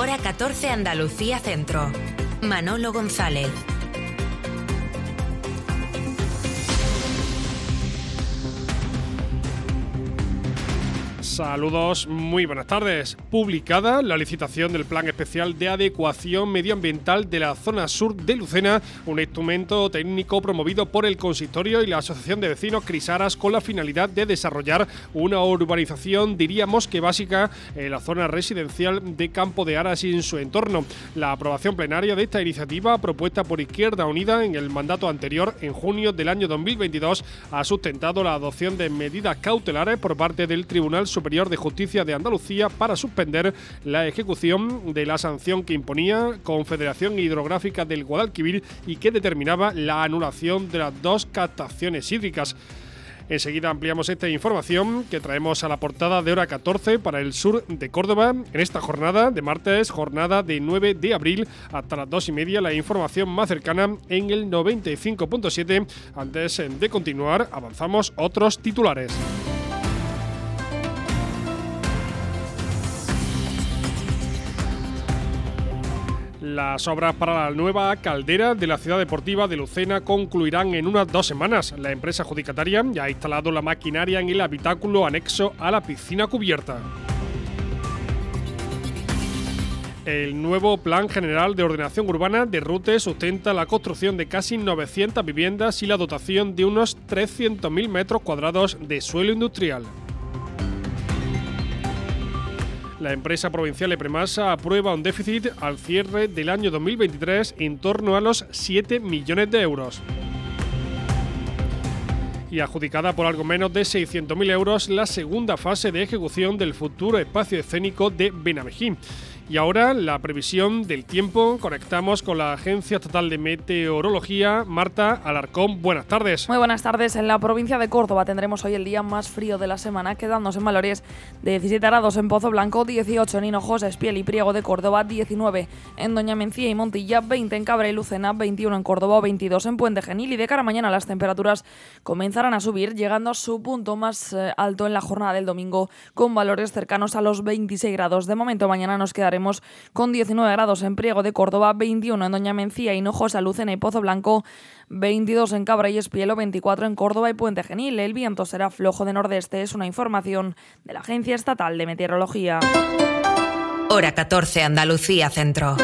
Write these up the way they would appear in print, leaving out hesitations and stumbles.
Hora 14 Andalucía Centro. Manolo González. Saludos, muy buenas tardes. Publicada la licitación del Plan Especial de Adecuación Medioambiental de la Zona Sur de Lucena, un instrumento técnico promovido por el Consistorio y la Asociación de Vecinos Crisaras con la finalidad de desarrollar una urbanización, diríamos que básica, en la zona residencial de Campo de Aras y en su entorno. La aprobación plenaria de esta iniciativa, propuesta por Izquierda Unida en el mandato anterior, en junio del año 2022, ha sustentado la adopción de medidas cautelares por parte del Tribunal Superior de Justicia de Andalucía para suspender la ejecución de la sanción que imponía Confederación Hidrográfica del Guadalquivir y que determinaba la anulación de las dos captaciones hídricas. Enseguida ampliamos esta información que traemos a la portada de Hora 14 para el sur de Córdoba. En esta jornada de martes, jornada de 9 de abril, hasta las 2:30, la información más cercana en el 95.7. Antes de continuar, avanzamos otros titulares. Las obras para la nueva caldera de la ciudad deportiva de Lucena concluirán en unas 2 semanas. La empresa adjudicataria ya ha instalado la maquinaria en el habitáculo anexo a la piscina cubierta. El nuevo Plan General de Ordenación Urbana de RUTE sustenta la construcción de casi 900 viviendas y la dotación de unos 300.000 metros cuadrados de suelo industrial. La empresa provincial Epremasa aprueba un déficit al cierre del año 2023 en torno a los 7 millones de euros. Y adjudicada por algo menos de 600.000 euros la segunda fase de ejecución del futuro espacio escénico de Benamejí. Y ahora la previsión del tiempo. Conectamos con la Agencia Estatal de Meteorología. Marta Alarcón, buenas tardes. Muy buenas tardes. En la provincia de Córdoba tendremos hoy el día más frío de la semana, quedándose en valores de 17 grados en Pozo Blanco, 18 en Hinojosa, Espiel y Priego de Córdoba, 19 en Doña Mencía y Montilla, 20 en Cabra y Lucena, 21 en Córdoba, 22 en Puente Genil. Y de cara a mañana las temperaturas comenzarán a subir, llegando a su punto más alto en la jornada del domingo, con valores cercanos a los 26 grados. De momento mañana nos quedaremos con 19 grados en Priego de Córdoba, 21 en Doña Mencía, Hinojosa, Lucena y Pozo Blanco, 22 en Cabra y Espielo, 24 en Córdoba y Puente Genil. El viento será flojo de nordeste, es una información de la Agencia Estatal de Meteorología. Hora 14 Andalucía Centro.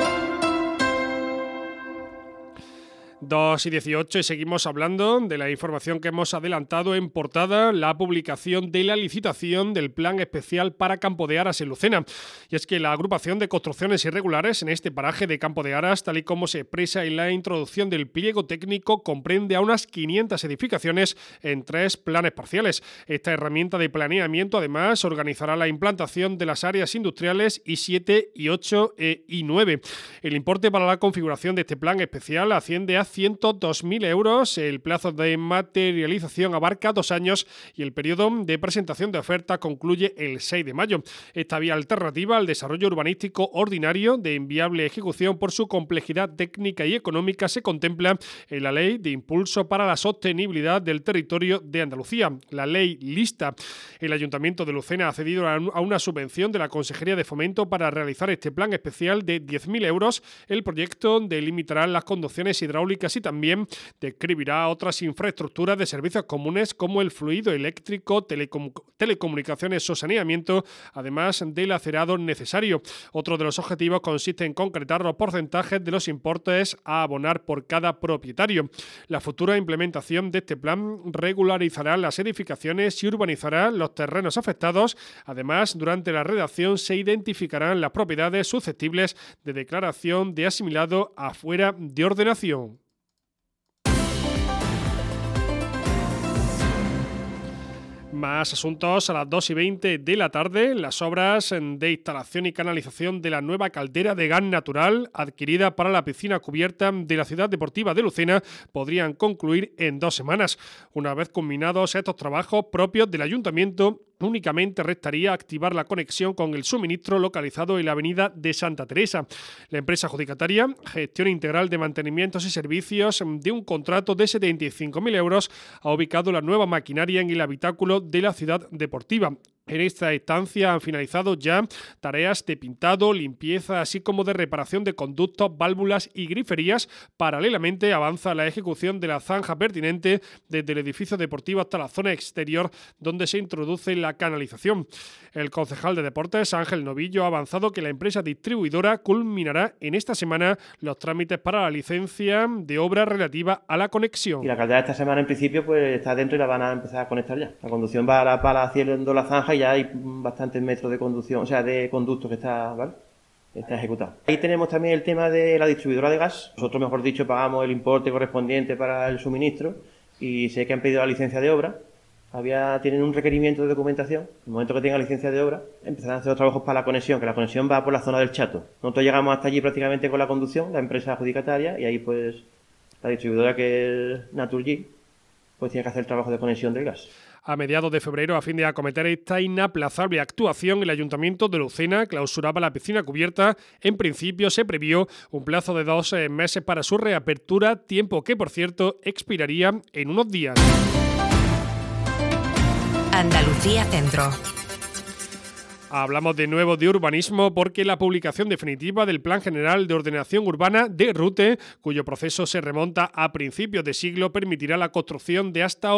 2:18 y seguimos hablando de la información que hemos adelantado en portada, la publicación de la licitación del Plan Especial para Campo de Aras en Lucena. Y es que la agrupación de construcciones irregulares en este paraje de Campo de Aras, tal y como se expresa en la introducción del pliego técnico, comprende a unas 500 edificaciones en 3 planes parciales. Esta herramienta de planeamiento además organizará la implantación de las áreas industriales I7, I8 e I9. El importe para la configuración de este plan especial asciende a 102.000 euros. El plazo de materialización abarca 2 años y el periodo de presentación de oferta concluye el 6 de mayo. Esta vía alternativa al desarrollo urbanístico ordinario de inviable ejecución por su complejidad técnica y económica se contempla en la Ley de Impulso para la Sostenibilidad del Territorio de Andalucía, la Ley Lista. El Ayuntamiento de Lucena ha accedido a una subvención de la Consejería de Fomento para realizar este plan especial de 10.000 euros. El proyecto delimitará las conducciones hidráulicas y también describirá otras infraestructuras de servicios comunes como el fluido eléctrico, telecomunicaciones o saneamiento, además del acerado necesario. Otro de los objetivos consiste en concretar los porcentajes de los importes a abonar por cada propietario. La futura implementación de este plan regularizará las edificaciones y urbanizará los terrenos afectados. Además, durante la redacción se identificarán las propiedades susceptibles de declaración de asimilado a fuera de ordenación. Más asuntos a las 2:20 de la tarde. Las obras de instalación y canalización de la nueva caldera de gas natural adquirida para la piscina cubierta de la ciudad deportiva de Lucena podrían concluir en 2 semanas. Una vez culminados estos trabajos propios del ayuntamiento, únicamente restaría activar la conexión con el suministro localizado en la avenida de Santa Teresa. La empresa adjudicataria, Gestión Integral de Mantenimientos y Servicios, de un contrato de 75.000 euros, ha ubicado la nueva maquinaria en el habitáculo de la ciudad deportiva. En esta instancia han finalizado ya tareas de pintado, limpieza, así como de reparación de conductos, válvulas y griferías. Paralelamente avanza la ejecución de la zanja pertinente desde el edificio deportivo hasta la zona exterior donde se introduce la canalización. El concejal de Deportes, Ángel Novillo, ha avanzado que la empresa distribuidora culminará en esta semana los trámites para la licencia de obra relativa a la conexión. Y la caldera esta semana en principio pues está dentro y la van a empezar a conectar ya. La conducción va para haciendo la zanja y ya hay bastantes metros de conducción, o sea, de conducto que está, ¿vale? Está ejecutado. Ahí tenemos también el tema de la distribuidora de gas. Nosotros, mejor dicho, pagamos el importe correspondiente para el suministro y sé que han pedido la licencia de obra. Tienen un requerimiento de documentación. En el momento que tengan licencia de obra, empezarán a hacer los trabajos para la conexión, que la conexión va por la zona del Chato. Nosotros llegamos hasta allí prácticamente con la conducción, la empresa adjudicataria, y ahí pues la distribuidora, que es Naturgy, pues tiene que hacer el trabajo de conexión del gas. A mediados de febrero, a fin de acometer esta inaplazable actuación, el Ayuntamiento de Lucena clausuraba la piscina cubierta. En principio se previó un plazo de 2 meses para su reapertura, tiempo que, por cierto, expiraría en unos días. Andalucía Centro. Hablamos de nuevo de urbanismo porque la publicación definitiva del Plan General de Ordenación Urbana de RUTE, cuyo proceso se remonta a principios de siglo, permitirá la construcción de hasta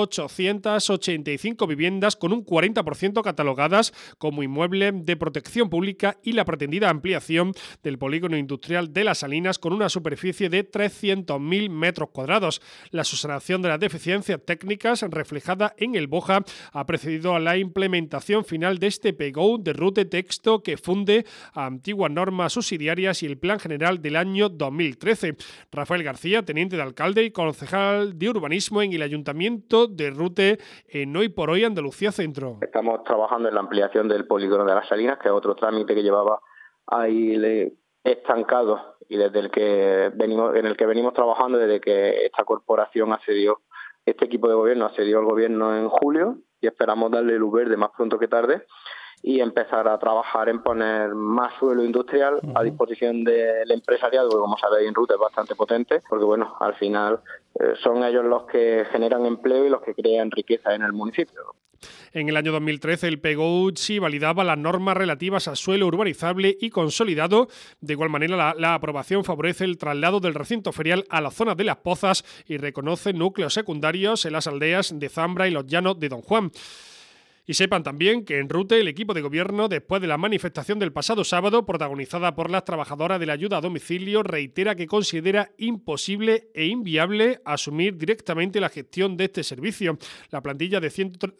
885 viviendas con un 40% catalogadas como inmueble de protección pública y la pretendida ampliación del polígono industrial de Las Salinas con una superficie de 300.000 metros cuadrados. La subsanación de las deficiencias técnicas reflejada en el BOJA ha precedido a la implementación final de este PGO de RUTE, texto que funde a antiguas normas subsidiarias y el Plan General del año 2013. Rafael García, teniente de alcalde y concejal de urbanismo en el Ayuntamiento de RUTE en Hoy por Hoy Andalucía Centro. Estamos trabajando en la ampliación del polígono de Las Salinas, que es otro trámite que llevaba ahí estancado y en el que venimos trabajando desde que esta corporación este equipo de gobierno accedió al gobierno en julio, y esperamos darle luz verde más pronto que tarde y empezar a trabajar en poner más suelo industrial a disposición del empresariado, que como sabéis en RUTE es bastante potente, porque bueno, al final son ellos los que generan empleo y los que crean riqueza en el municipio. En el año 2013 el PGO sí validaba las normas relativas al suelo urbanizable y consolidado. De igual manera la aprobación favorece el traslado del recinto ferial a la zona de Las Pozas y reconoce núcleos secundarios en las aldeas de Zambra y los llanos de Don Juan. Y sepan también que en RUTE el equipo de gobierno, después de la manifestación del pasado sábado, protagonizada por las trabajadoras de la ayuda a domicilio, reitera que considera imposible e inviable asumir directamente la gestión de este servicio. La plantilla de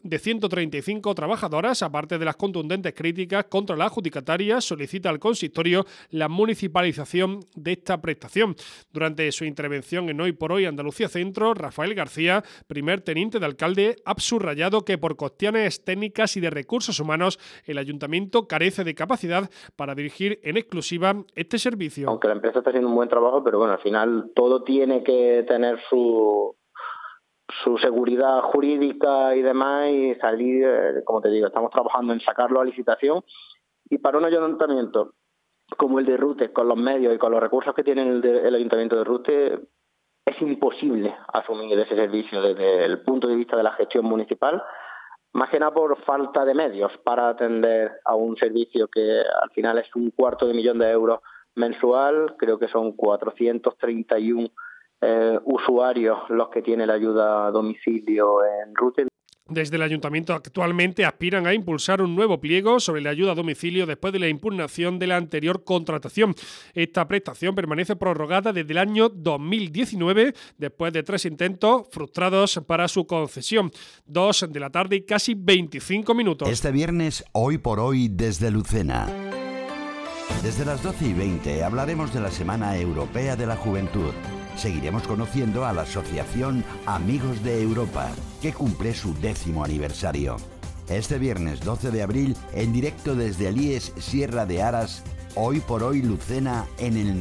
135 trabajadoras, aparte de las contundentes críticas contra la adjudicataria, solicita al consistorio la municipalización de esta prestación. Durante su intervención en Hoy por Hoy Andalucía Centro, Rafael García, primer teniente de alcalde, ha subrayado que por cuestiones técnicas y de recursos humanos, el ayuntamiento carece de capacidad para dirigir en exclusiva este servicio. Aunque la empresa está haciendo un buen trabajo, pero bueno, al final todo tiene que tener su seguridad jurídica y demás, y salir, como te digo, estamos trabajando en sacarlo a licitación, y para un ayuntamiento como el de RUTE, con los medios y con los recursos que tiene el ayuntamiento de RUTE, es imposible asumir ese servicio desde el punto de vista de la gestión municipal, más que nada por falta de medios para atender a un servicio que al final es 250.000 euros mensual. Creo que son 431 usuarios los que tiene la ayuda a domicilio en RUTE. Desde el Ayuntamiento actualmente aspiran a impulsar un nuevo pliego sobre la ayuda a domicilio después de la impugnación de la anterior contratación. Esta prestación permanece prorrogada desde el año 2019, después de 3 intentos frustrados para su concesión. 2 de la tarde y casi 25 minutos. Este viernes, Hoy por Hoy desde Lucena. Desde las 12:20 hablaremos de la Semana Europea de la Juventud. Seguiremos conociendo a la Asociación Amigos de Europa, que cumple su 10º aniversario. Este viernes 12 de abril, en directo desde Alíes, Sierra de Aras, Hoy por Hoy Lucena en el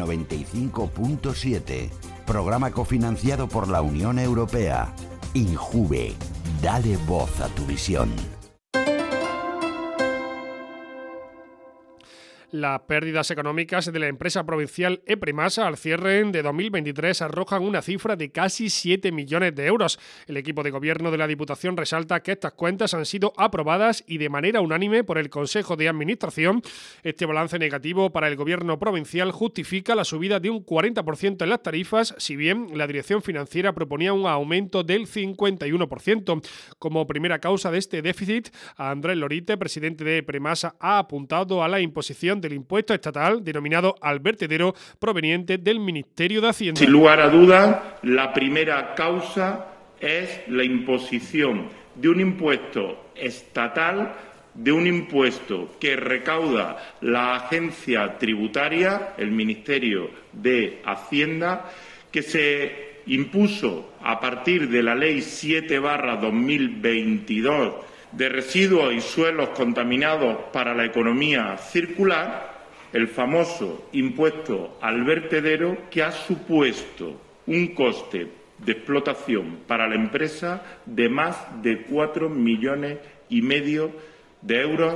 95.7. Programa cofinanciado por la Unión Europea. Injuve, dale voz a tu visión. Las pérdidas económicas de la empresa provincial Epremasa al cierre de 2023 arrojan una cifra de casi 7 millones de euros. El equipo de gobierno de la Diputación resalta que estas cuentas han sido aprobadas y de manera unánime por el Consejo de Administración. Este balance negativo para el gobierno provincial justifica la subida de un 40% en las tarifas, si bien la dirección financiera proponía un aumento del 51%. Como primera causa de este déficit, Andrés Lorite, presidente de Epremasa, ha apuntado a la imposición del impuesto estatal denominado al vertedero proveniente del Ministerio de Hacienda. Sin lugar a dudas, la primera causa es la imposición de un impuesto estatal, de un impuesto que recauda la agencia tributaria, el Ministerio de Hacienda, que se impuso a partir de la Ley 7/2022 de residuos y suelos contaminados para la economía circular, el famoso impuesto al vertedero, que ha supuesto un coste de explotación para la empresa de más de 4,5 millones de euros.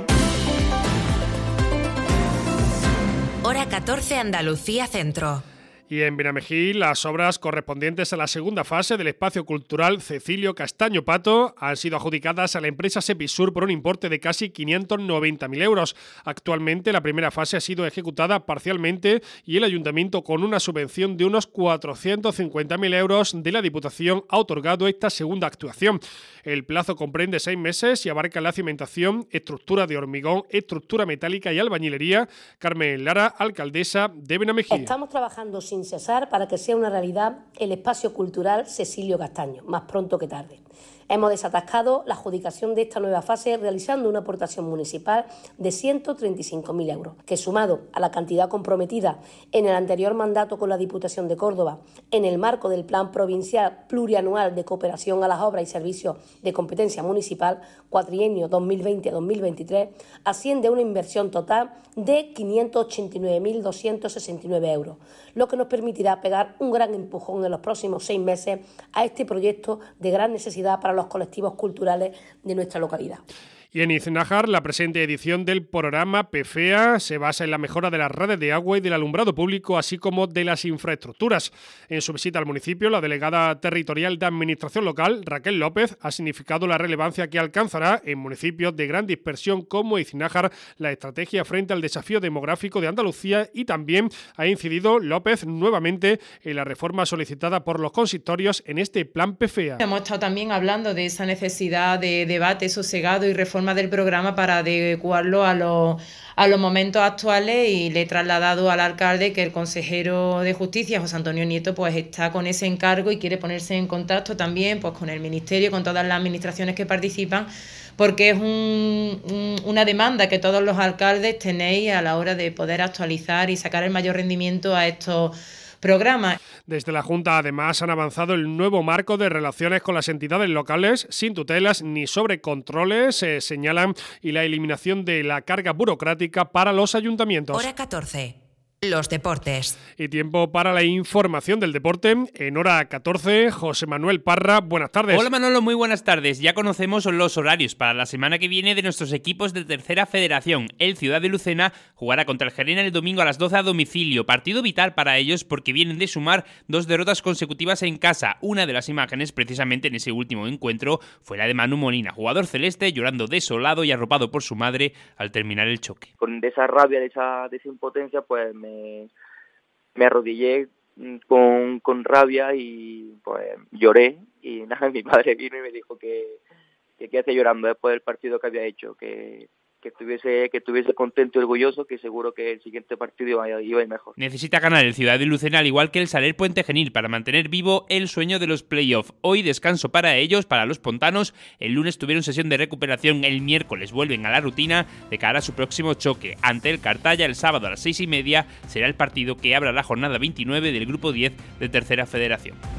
Hora 14, Andalucía Centro. Y en Benamejí, las obras correspondientes a la segunda fase del espacio cultural Cecilio Castaño Pato han sido adjudicadas a la empresa Sepisur por un importe de casi 590.000 euros. Actualmente, la primera fase ha sido ejecutada parcialmente y el Ayuntamiento, con una subvención de unos 450.000 euros de la Diputación, ha otorgado esta segunda actuación. El plazo comprende 6 meses y abarca la cimentación, estructura de hormigón, estructura metálica y albañilería. Carmen Lara, alcaldesa de Benamejí. Estamos trabajando sin cesar para que sea una realidad el espacio cultural Cecilio Castaño, más pronto que tarde. Hemos desatascado la adjudicación de esta nueva fase realizando una aportación municipal de 135.000 euros, que sumado a la cantidad comprometida en el anterior mandato con la Diputación de Córdoba en el marco del Plan Provincial Plurianual de Cooperación a las Obras y Servicios de Competencia Municipal, cuatrienio 2020-2023, asciende a una inversión total de 589.269 euros, lo que nos permitirá pegar un gran empujón en los próximos 6 meses a este proyecto de gran necesidad para los colectivos culturales de nuestra localidad. Y en Iznájar, la presente edición del programa PFEA se basa en la mejora de las redes de agua y del alumbrado público, así como de las infraestructuras. En su visita al municipio, la delegada territorial de Administración Local, Raquel López, ha significado la relevancia que alcanzará en municipios de gran dispersión como Iznájar la estrategia frente al desafío demográfico de Andalucía, y también ha incidido López nuevamente en la reforma solicitada por los consistorios en este plan PFEA. Hemos estado también hablando de esa necesidad de debate sosegado y reforma del programa para adecuarlo a los momentos actuales, y le he trasladado al alcalde que el consejero de Justicia, José Antonio Nieto, pues está con ese encargo y quiere ponerse en contacto también pues con el Ministerio, con todas las administraciones que participan, porque es una demanda que todos los alcaldes tenéis a la hora de poder actualizar y sacar el mayor rendimiento a estos programas. Desde la Junta, además, han avanzado el nuevo marco de relaciones con las entidades locales, sin tutelas ni sobrecontroles, señalan, y la eliminación de la carga burocrática para los ayuntamientos. Hora 14. Los deportes. Y tiempo para la información del deporte. En hora 14, José Manuel Parra, buenas tardes. Hola Manolo, muy buenas tardes. Ya conocemos los horarios para la semana que viene de nuestros equipos de Tercera Federación. El Ciudad de Lucena jugará contra el Gerena el domingo a las 12 a domicilio. Partido vital para ellos porque vienen de sumar 2 derrotas consecutivas en casa. Una de las imágenes, precisamente en ese último encuentro, fue la de Manu Molina, jugador celeste, llorando desolado y arropado por su madre al terminar el choque. Con esa rabia, de esa impotencia, pues me arrodillé con rabia y pues lloré, y nada, mi padre vino y me dijo que quedase llorando después del partido que había hecho, que estuviese contento y orgulloso, que seguro que el siguiente partido iba a ir mejor. Necesita ganar el Ciudad de Lucena, al igual que el Saler Puente Genil, para mantener vivo el sueño de los playoffs. Hoy descanso para ellos, para los pontanos. El lunes tuvieron sesión de recuperación, el miércoles vuelven a la rutina de cara a su próximo choque. Ante el Cartaya, el sábado a las 6:30 será el partido que abra la jornada 29 del Grupo 10 de Tercera Federación.